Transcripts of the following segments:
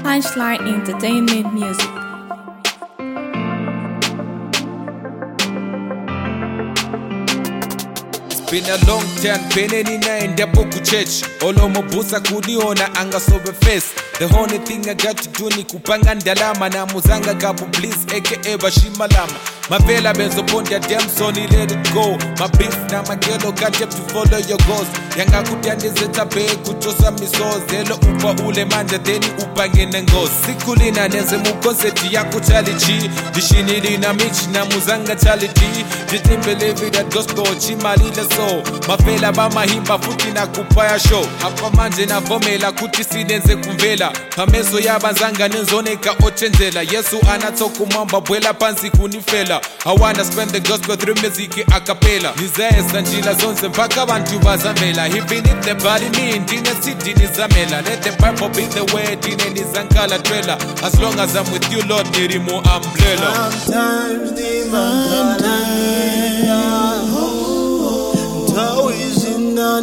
Punchline Entertainment Music. Been a long time, peneni naenda boku church. Olomo busa kuniona anga sobe face. The only thing I got to do ni kupanga ndalama na muzanga gabu please aka Bashimalama. Mavela benzo pondia damn sonny let it go. My beef na magelo got up to follow your goals. Yanga kutiandezeta be kutosa miso. Zelo upa ule manja deni upa ngene ngozi. Sikulina nenze mukonseti ya kuchalichi. Dishinili na michi na muzanga chalichi. Didn't believe it that gospel chimalile so. Mavela ba mahimba futi na kupaya show. Hapa manje na vomela kuti sinenze kumvela. Pameso ya banzanga nenzoneka ochenzela. Yesu anatoku mamba bwela pansi kunifela. I wanna spend the gospel through music a cappella. Nizae sanjila zonse mpaka bantu bazamela. Even if the body mean dine city nizamela. Let the Bible be the way dine nizankala trailer. As long as I'm with you Lord nirimu umbrella. Sometimes the mangala Tawiz in the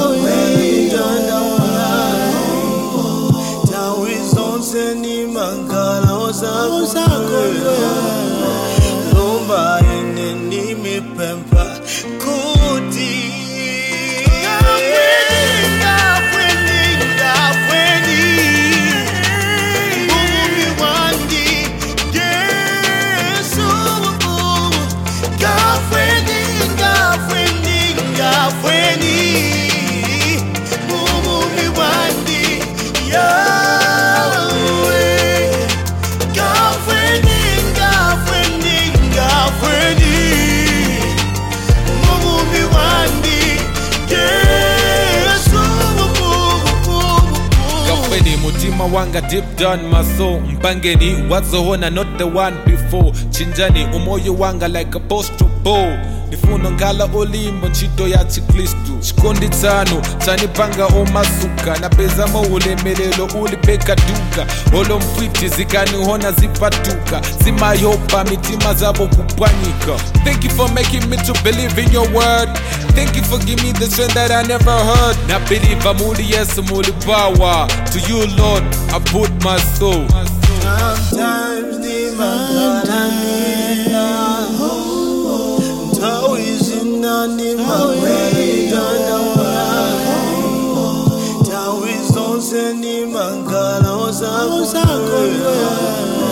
Tawiz on seni mangala Lomba ineni mi pempa kuti Mutima wanga deep down my soul. Mpangeni wazoona not the one before. Chinjani umoyo wanga like a postal bow. Nifuno ngala olimbo nchito ya chiklistu. Shikondi tano chanipanga omasuka. Na bezamo ulemelelo ulipeka duka. Olo mfiti zikani hona zipatuka. Simayopa mitima zabo kupanyika. Thank you for making me to believe in your word. Thank you for giving me the strength that I never heard. Na believe muli yes muli power. To you Lord I put my soul. Sometimes the mangala Tawiz in the Tawiz on seni mangala